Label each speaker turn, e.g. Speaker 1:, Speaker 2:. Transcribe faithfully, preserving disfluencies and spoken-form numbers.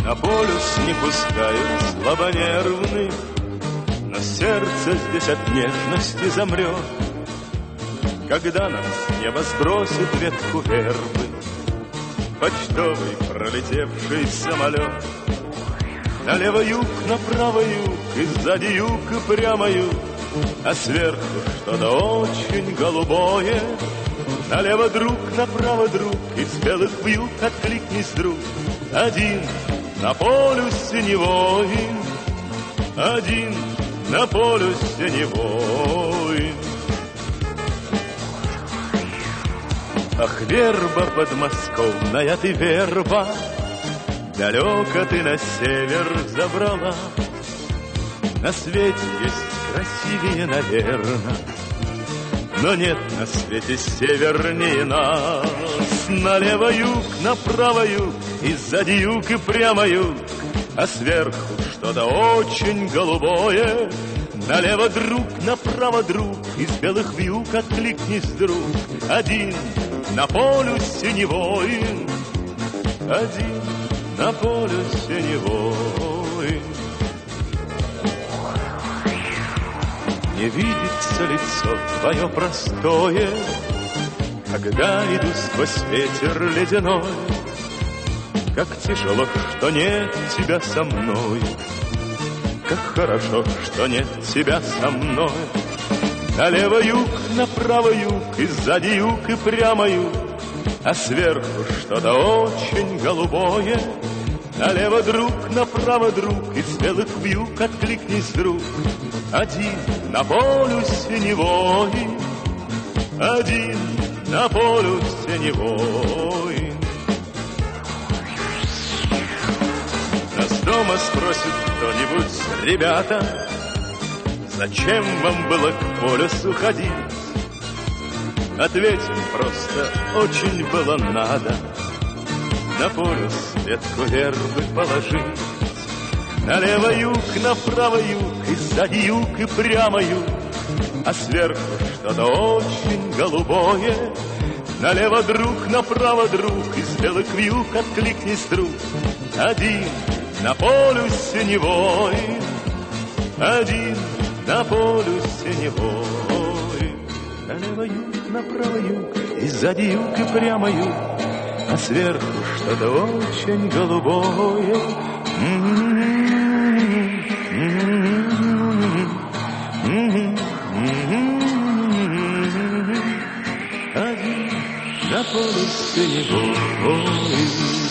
Speaker 1: На полюс не пускают слабонервных, но сердце здесь от нежности замрет, когда нас небо сбросит ветку вербы, почтовый пролетевший самолет. Налево юг, направо юг, и сзади юг, и прямо юг, а сверху что-то очень голубое. Налево, друг, направо, друг, из белых вьюг откликнись, друг. Один на полюсе синевой, один на полюсе синевой. Ах, верба подмосковная ты, верба, далеко ты на север забрала. На свете есть красивее, наверно, но нет на свете севернее нас. Налево юг, направо юг, и сзади юг, и прямо юг, а сверху что-то очень голубое. Налево, друг, направо, друг, из белых вьюг откликнись, друг. Один на полюсе синевой, один на полюсе синевой. Не видится лицо твое простое, когда иду сквозь ветер ледяной. Как тяжело, что нет тебя со мной, как хорошо, что нет тебя со мной. Налево юг, направо юг, и сзади юг, и прямо юг, а сверху что-то очень голубое. Налево, друг, направо, друг, из белых вьюг откликнись, друг. Один на полюсе синевой, один на полюсе синевой. Нас дома спросит кто-нибудь: ребята, зачем вам было к полюсу ходить? Ответим просто: очень было надо на полюс ветку вербы положить. Налево юг, направо юг, и сзади юг, и прямо юг, а сверху что-то очень голубое. Налево, друг, направо, друг, из белых вьюг откликнись, друг. Один на полюсе синевой, один на полюсе синевой. Налево юг, направо юг, и сзади юг, и прямо юг, а сверху что-то очень голубое. Один на полюсе синевой.